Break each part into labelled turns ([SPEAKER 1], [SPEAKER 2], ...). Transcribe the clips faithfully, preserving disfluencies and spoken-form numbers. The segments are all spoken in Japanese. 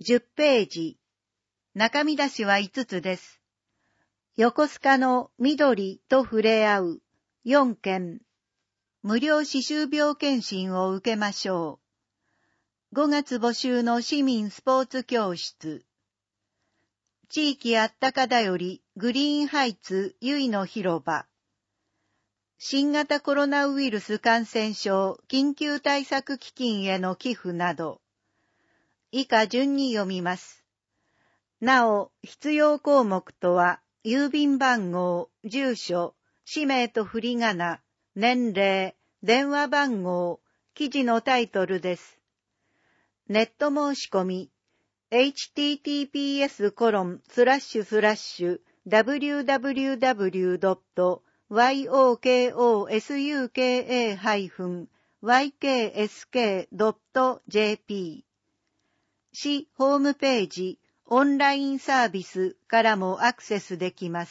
[SPEAKER 1] じゅっページ。中見出しはいつつです。横須賀の緑と触れ合うよんけん。無料歯周病検診を受けましょう。ごがつ募集の市民スポーツ教室。地域あったかだよりグリーンハイツゆいの広場。新型コロナウイルス感染症緊急対策基金への寄付など。以下順に読みます。なお、必要項目とは、郵便番号、住所、氏名と振り仮名、年齢、電話番号、記事のタイトルです。ネット申し込み、エイチティーティーピーエスコロンスラッシュスラッシュダブリューダブリューダブリュードットワイオーケーオーエスユーケーエーハイフンワイケーエスケードットジェーピー 市ホームページオンラインサービスからもアクセスできます。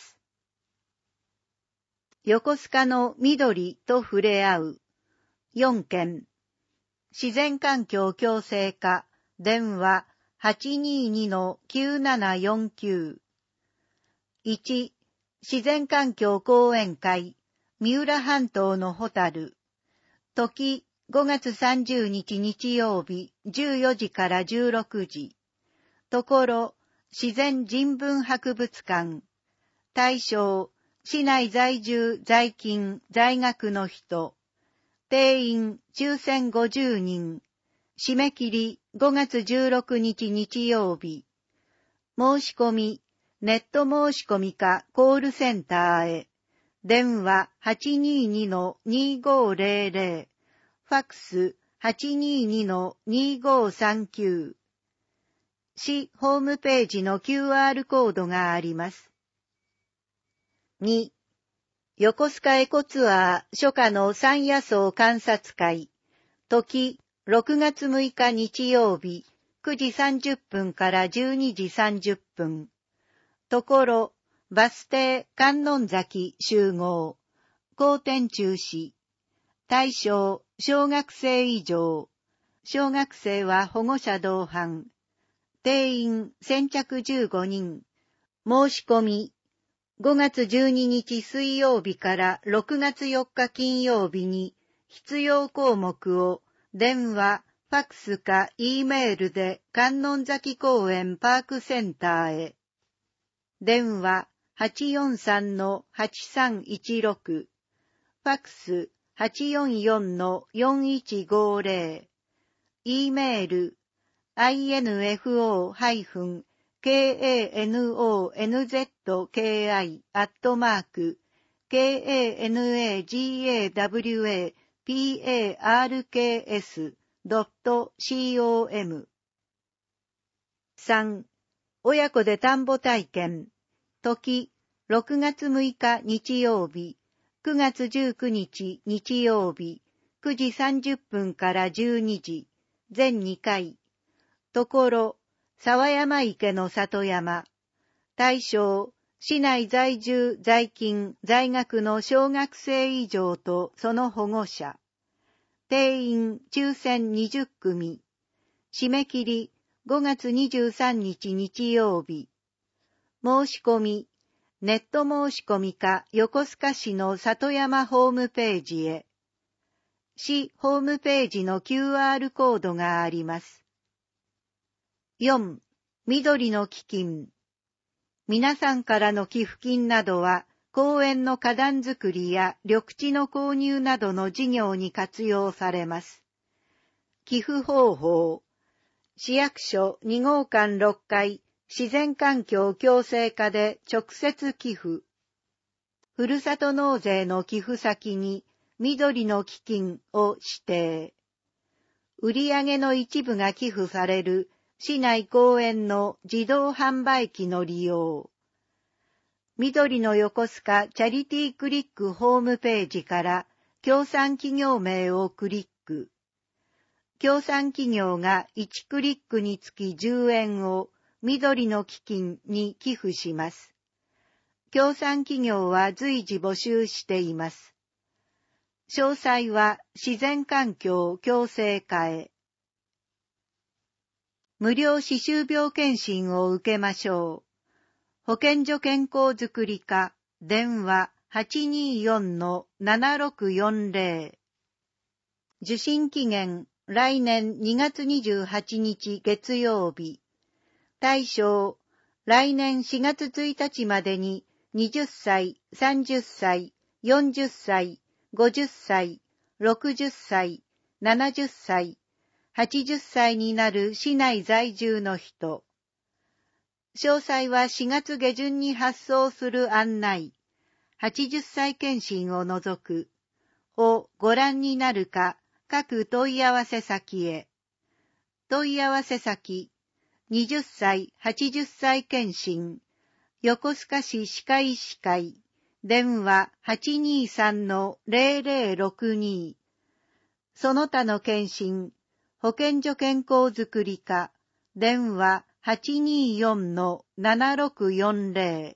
[SPEAKER 1] 横須賀の緑と触れ合うよんけん。自然環境共生課電話 はちにーにのきゅうななよんきゅう。いち. 自然環境講演会三浦半島のホタル。時ごがつさんじゅうにち日曜日じゅうよじからじゅうろくじ。ところ自然人文博物館。対象市内在住在勤在学の人。定員抽選ごじゅうにん。締め切りごがつじゅうろくにち日曜日。申し込み、ネット申し込みかコールセンターへ。電話 はちにーにのにーごーぜろぜろ。ファックス はちにーにのにーごーさんきゅう。市ホームページの キューアール コードがあります。に. 横須賀エコツアー初夏の山野草観察会。時ろくがつむいか日曜日くじさんじゅっぷんからじゅうにじさんじゅっぷん。ところバス停観音崎集合。後転中止。対象小学生以上。小学生は保護者同伴。定員先着じゅうごにん。申し込みごがつじゅうににち水曜日からろくがつよっか金曜日に必要項目を電話、ファックスか E メールで観音崎公園パークセンターへ。電話 はちよんさんのはちさんいちろく。ファックス はちよんよんのよんいちごぜろ。E メール インフォ ケーエーエヌオーエヌゼットケーアイ アットマーク ケーエーエヌエージーエーダブリューエーピーエーアールケーエスドットコム。さん. 親子で田んぼ体験。時ろくがつむいか日曜日くがつじゅうくにち日曜日くじさんじゅっぷんからじゅうにじ全にかい。ところ沢山池の里山。対象市内在住在勤在学の小学生以上とその保護者。定員抽選にじゅっくみ。締め切りごがつにじゅうさんにち日曜日。申し込みネット申し込みか横須賀市の里山ホームページへ。市ホームページの キューアール コードがあります。よん. 緑の基金。皆さんからの寄付金などは公園の花壇作りや緑地の購入などの事業に活用されます。寄付方法。市役所にごうかんろっかい自然環境共生課で直接寄付。ふるさと納税の寄付先に緑の基金を指定。売上の一部が寄付される市内公園の自動販売機の利用。緑の横須賀チャリティークリックホームページから協賛企業名をクリック。協賛企業がいちクリックにつきじゅうえんを緑の基金に寄付します。協賛企業は随時募集しています。詳細は自然環境共生課へ。 無料歯周病検診を受けましょう。保健所健康づくり課、電話 はちにーよんのななろくよんぜろ。受診期限、来年にがつにじゅうはちにち月曜日。対象、来年しがつついたちまでにはたち、さんじゅっさい、よんじゅっさい、ごじゅっさい、ろくじゅっさい、ななじゅっさい、はちじゅっさいになる市内在住の人。詳細はしがつげじゅんに発送する案内、はちじゅっさい検診を除く、をご覧になるか、各問い合わせ先へ。問い合わせ先、はたち、はちじゅっさい検診、横須賀市歯科医師会、電話 はちにーさんのぜろぜろろくに。その他の検診、保健所健康づくり課、電話 はちにーよんのななろくよんぜろ。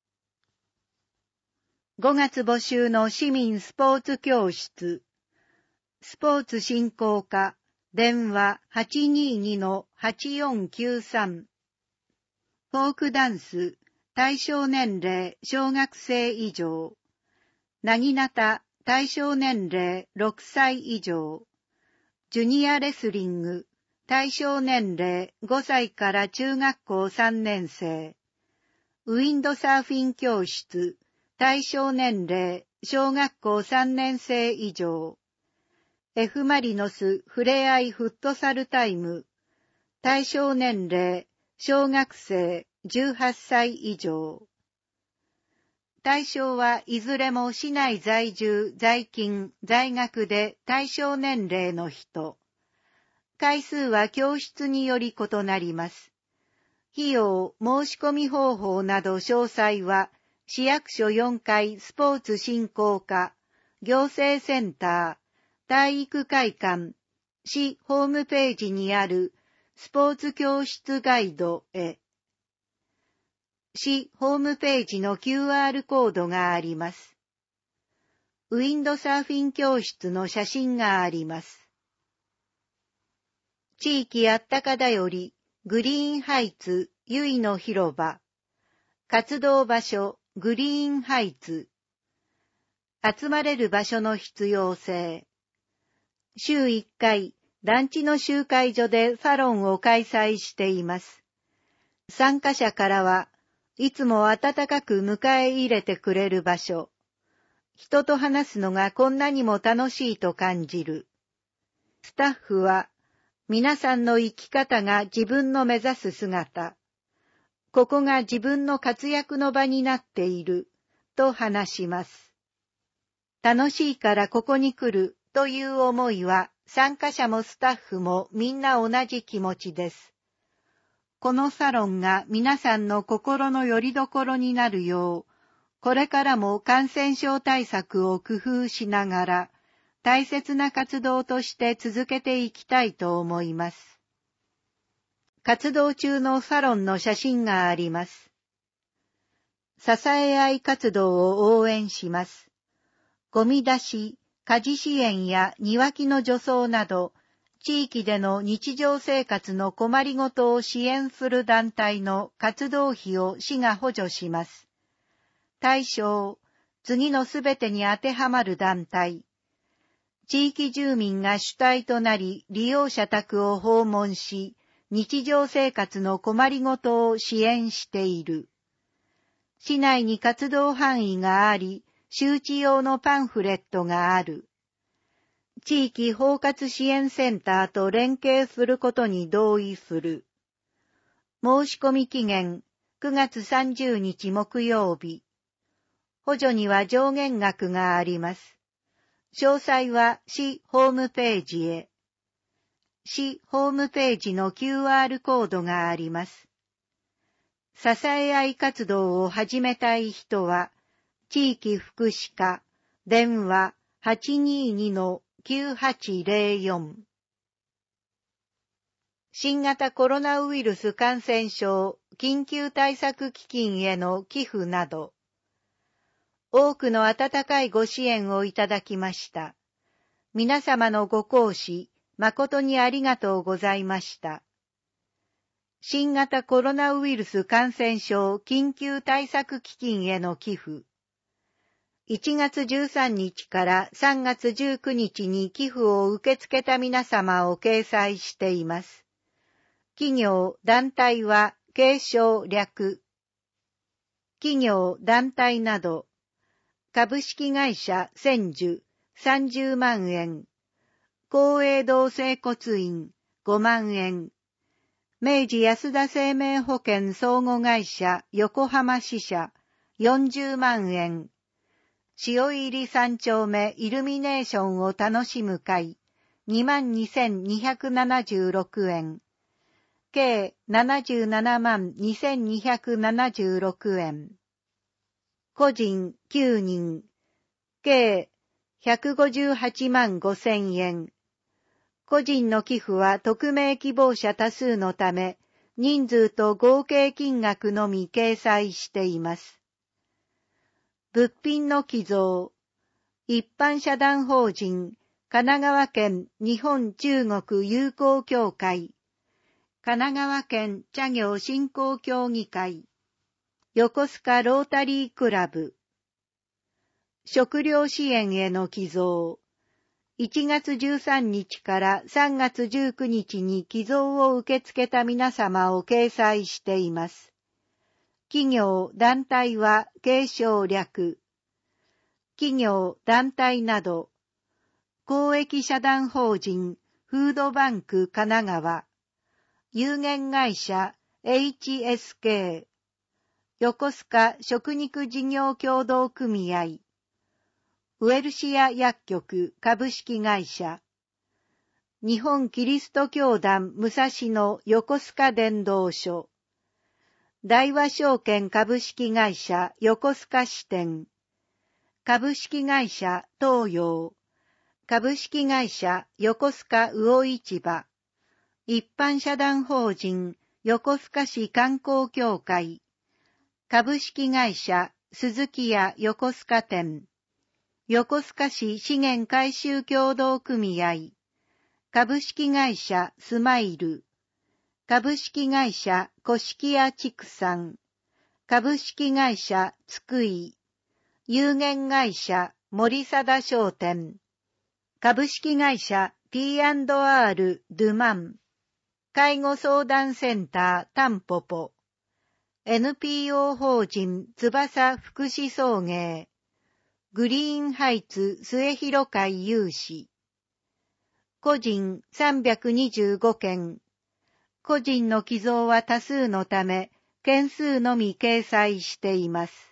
[SPEAKER 1] ごがつ募集の市民スポーツ教室、スポーツ振興課、電話 はちにーにのはちよんきゅうさん。フォークダンス、対象年齢小学生以上。なぎなた、対象年齢ろくさい以上。ジュニアレスリング、対象年齢ごさいから中学校さんねんせい。ウィンドサーフィン教室、対象年齢小学校さんねんせい以上。F マリノスふれあいフットサルタイム、対象年齢小学生じゅうはっさい以上。対象はいずれも市内在住、在勤、在学で対象年齢の人。回数は教室により異なります。費用、申し込み方法など詳細は、市役所よんかいスポーツ振興課、行政センター、体育会館、市ホームページにあるスポーツ教室ガイドへ。市ホームページの キューアール コードがあります。ウィンドサーフィン教室の写真があります。地域あったかだより、グリーンハイツ、ゆいの広場。活動場所、グリーンハイツ。集まれる場所の必要性。週いっかい、団地の集会所でサロンを開催しています。参加者からは、いつも温かく迎え入れてくれる場所。人と話すのがこんなにも楽しいと感じる。スタッフは、皆さんの生き方が自分の目指す姿。ここが自分の活躍の場になっている、と話します。楽しいからここに来るという思いは、参加者もスタッフもみんな同じ気持ちです。このサロンが皆さんの心の拠り所になるよう、これからも感染症対策を工夫しながら、大切な活動として続けていきたいと思います。活動中のサロンの写真があります。支え合い活動を応援します。ゴミ出し、家事支援や庭木の除草など、地域での日常生活の困りごとを支援する団体の活動費を市が補助します。対象、次のすべてに当てはまる団体。地域住民が主体となり利用者宅を訪問し、日常生活の困りごとを支援している。市内に活動範囲があり、周知用のパンフレットがある。地域包括支援センターと連携することに同意する。申し込み期限くがつさんじゅうにち木曜日。補助には上限額があります。詳細は市ホームページへ。市ホームページの キューアール コードがあります。支え合い活動を始めたい人は、地域福祉課、電話 はちにーにのきゅうはちぜろよん。新型コロナウイルス感染症緊急対策基金への寄付など、多くの温かいご支援をいただきました。皆様のご厚志、誠にありがとうございました。 新型コロナウイルス感染症緊急対策基金への寄付。いちがつじゅうさんにちからさんがつじゅうくにちに寄付を受け付けた皆様を掲載しています。企業、団体は継承略。企業、団体など、株式会社千住さんじゅうまんえん、公営同整骨院ごまんえん、明治安田生命保険相互会社横浜支社よんじゅうまんえん、塩入三丁目イルミネーションを楽しむ会にまんにせんにひゃくななじゅうろくえん、計ななじゅうななまんにせんにひゃくななじゅうろくえん、個人きゅうにん、計ひゃくごじゅうはちまんごせんえん、個人の寄付は匿名希望者多数のため、人数と合計金額のみ掲載しています。物品の寄贈。一般社団法人、神奈川県日本中国友好協会、神奈川県茶業振興協議会、横須賀ロータリークラブ。食料支援への寄贈。いちがつじゅうさんにちからさんがつじゅうくにちに寄贈を受け付けた皆様を掲載しています。企業、団体は継承略。企業、団体など、公益社団法人フードバンク神奈川、有限会社 エイチエスケー、横須賀食肉事業協同組合、ウエルシア薬局株式会社、日本キリスト教団武蔵野横須賀伝道所、大和証券株式会社横須賀支店、株式会社東洋、株式会社横須賀魚市場、一般社団法人横須賀市観光協会、株式会社鈴木屋横須賀店、横須賀市資源回収協同組合、株式会社スマイル、株式会社古式屋畜産、株式会社津久井、有限会社森貞商店、株式会社 ティーアンドアール ドゥマン、介護相談センタータンポポ、エヌピーオー 法人翼福祉送迎、グリーンハイツ末広会有志、個人さんびゃくにじゅうごけん、個人の寄贈は多数のため、件数のみ掲載しています。